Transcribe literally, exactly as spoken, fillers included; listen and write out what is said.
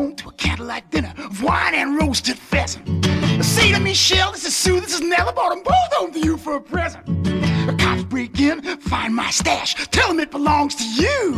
home to a candlelight dinner of wine and roasted pheasant. Say to me, Shell, this is Sue, this is Nella, bought them both home to you for a present. The cops break in, find my stash, tell them it belongs to you.